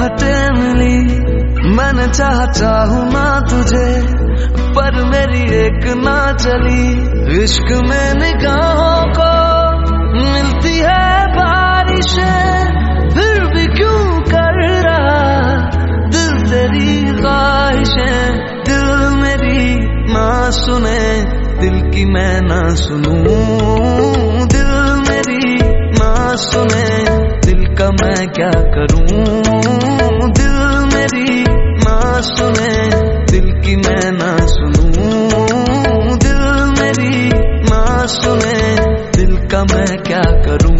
राहतें मिली। मैंने चाहूँ ना तुझे, पर मेरी एक ना चली। इश्क में निगाहों को मिलती है बारिशें, फिर भी क्यों कर रहा दिल तेरी ख्वाहिशें। दिल मेरी ना सुने, दिल की मैं ना सुनूं। दिल मेरी ना सुने, दिल का मैं क्या करूं। दिल मेरी ना सुने, दिल की मैं ना सुनूं। दिल मेरी ना सुने, दिल का मैं क्या करूं।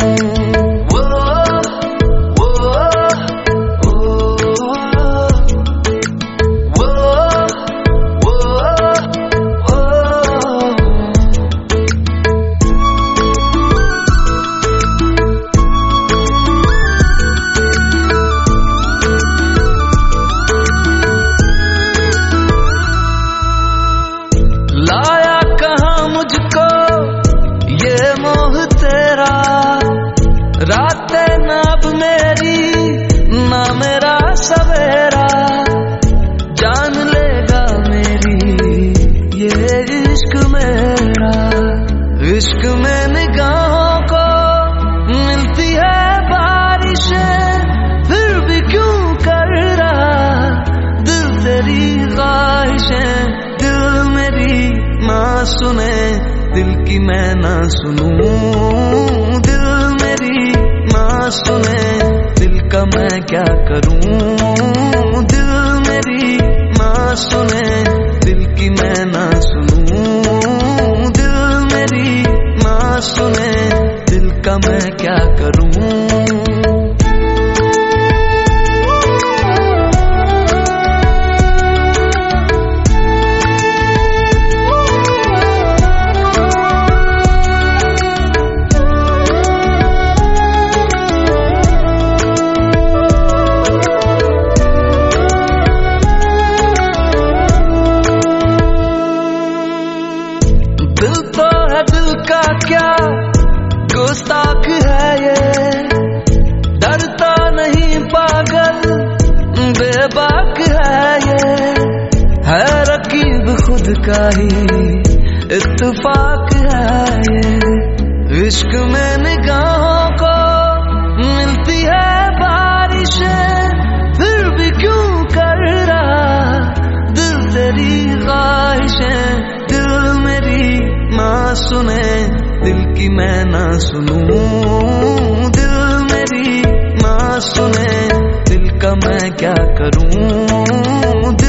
लाया कहाँ मुझको ये मोह तेरा, रातें ना अब मेरी ना मेरा सवेरा। जान लेगा मेरी ये इश्क मेरा। इश्क में निगाहों को मिलती है बारिशें, फिर भी क्यों कर रहा दिल तेरी ख्वाहिशें। दिल मेरी ना सुने, दिल की मैं ना सुनूं। दिल मेरी ना सुने, दिल का मैं क्या करूं। दिल मेरी ना सुने, दिल की मैं ना सुनूं। दिल मेरी ना सुने, दिल का मैं क्या करूं। दिल तो है दिल का क्या गुस्ताख है ये, डरता नहीं पागल बेबाक है ये। है रकीब खुद का ही इत्तेफाक है ये। इश्क में निगाहों को मिलती है बारिशें, फिर भी क्यों कर रहा दिल तेरी ख्वाहिशें। दिल मेरी ना सुने, दिल की मैं ना सुनूं। दिल मेरी ना सुने, दिल का मैं क्या करूं।